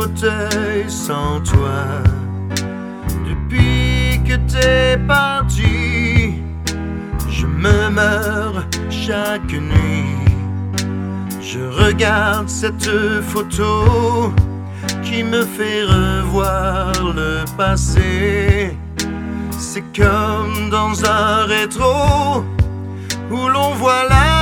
fauteuil sans toi. Depuis que t'es parti, je me meurs chaque nuit. Je regarde cette photo qui me fait revoir le passé. C'est comme dans un rétro où l'on voit la